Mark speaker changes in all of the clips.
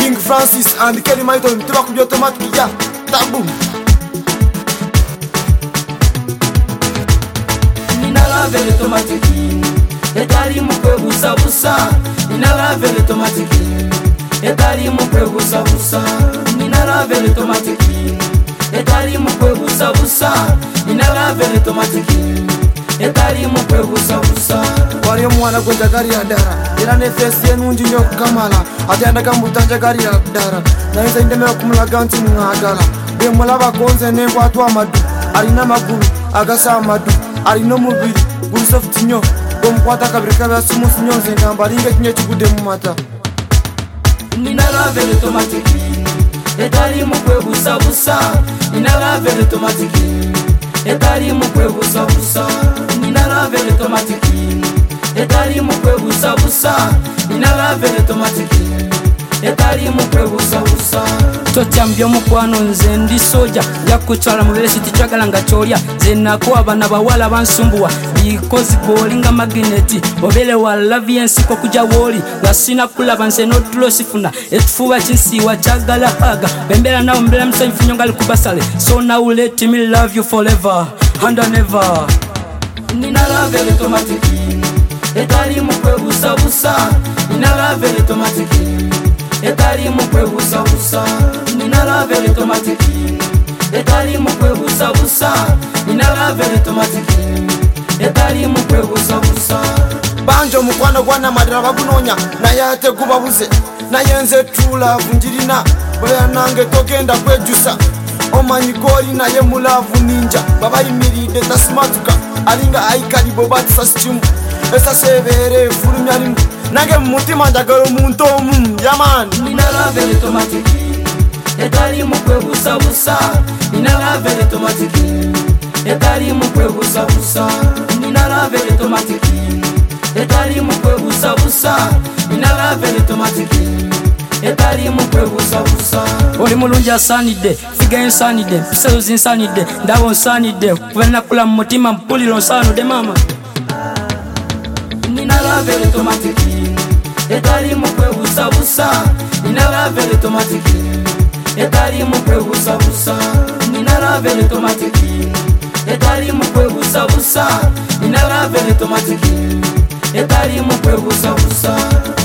Speaker 1: King Francis and Kelly Maiton tubakubye automatic ya tabu.
Speaker 2: Nina lave automatic etali mukwe busa busa. Nina lave automatic etali mukwe busa busa. Nina lave automatic etali mukwe busa busa. Nina lave automatic etali mukwe busa busa.
Speaker 1: Wari mwana kwenda gari ya dara ira nefesi enunji nyo kamala atenda kambutanja gari ya dara naisa indemera kumulaga nti mwagala be mulaba konze nembo atwa madu alina magulu agasa madu alino mubiri gulu soft nyo bomkwata kabirika bya simu nyonze ngambalinga kinye kigude mu mata.
Speaker 2: Nina lave automatic etali mukwe busa busa. Nina lave automatic etali mukwe busa busa. Nina lave automatic etali mukwe busa busa. Nina lave automatic etali mukwe busa busa. Totyambye mukwano nze ndi soja yakutwala mu besi tichagala nga cholya zenako abana bawala bansumbuwa because bolinga magneti obele wa love yensiko kuja woli gasina kulaba nze no tulosifuna etufuba kinsiwa chagala haga bembera nawo mbera msanyifu nyongali kubasale so now let me love you forever and never. Nina lave automatic etali mukwe busa busa. Nina lave automatic etali mukwe busa busa. Nina lave automatic etali mukwe busa busa. Nina lave automatic etali mukwe busa busa.
Speaker 1: Banjo mukwano gwana madara bagunonya naye ate gubabuze naye nze tula vunjirina baya nange togenda kwejusa omanyi goli naye mulavu ninja babayimiride tasmatuka alinga aikalibo batisasichimu esasebere fulumyalimu nange mumutima njagala omuntu omu yamani.
Speaker 2: Nina lave automatic etali mukwe busa busa. Nina lave automatic etali mukwe busa busa. Nina lave automatic etali mukwe busa busa. Nina lave automatic etali mukwe busa busa. Oli mulungi asanide figa insanide piseluzi insanide ndabo nsanide kuvenna kula mumutima mpuliro nsanude mama. Nina lave automatic etali mukwe busa busa. Nina lave automatic etali mukwe busa busa. Nina lave automatic etali mukwe busa busa. Nina lave automatic etali mukwe busa busa.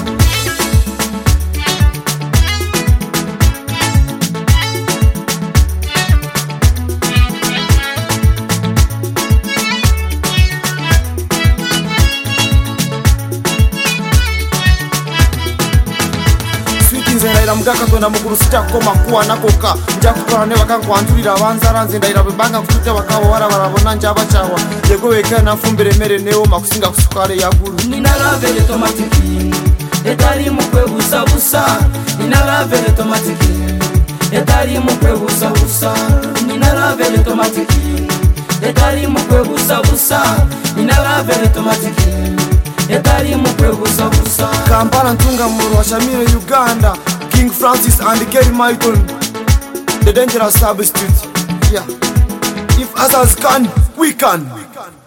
Speaker 1: nze ndaira mugaka tona mukuru sitakoma kuwa nakoka njakutwala ne bakankwanjulira abanzara nze ndaira bebanga kutute bakawo wara barabona njaba chawa yego weka na fumbire mere newo makusinga kusukale yaguru.
Speaker 2: Nina lave automatic etali mukwe busa busa. Nina lave automatic etali mukwe busa busa. Nina lave automatic etali mukwe busa busa. Nina lave automatic etali mukwe busa busa.
Speaker 1: Kampala ntunga muru wa Shamiro Uganda. King Francis and Kelly Maiton, the dangerous substitute. Yeah. If others can, we can.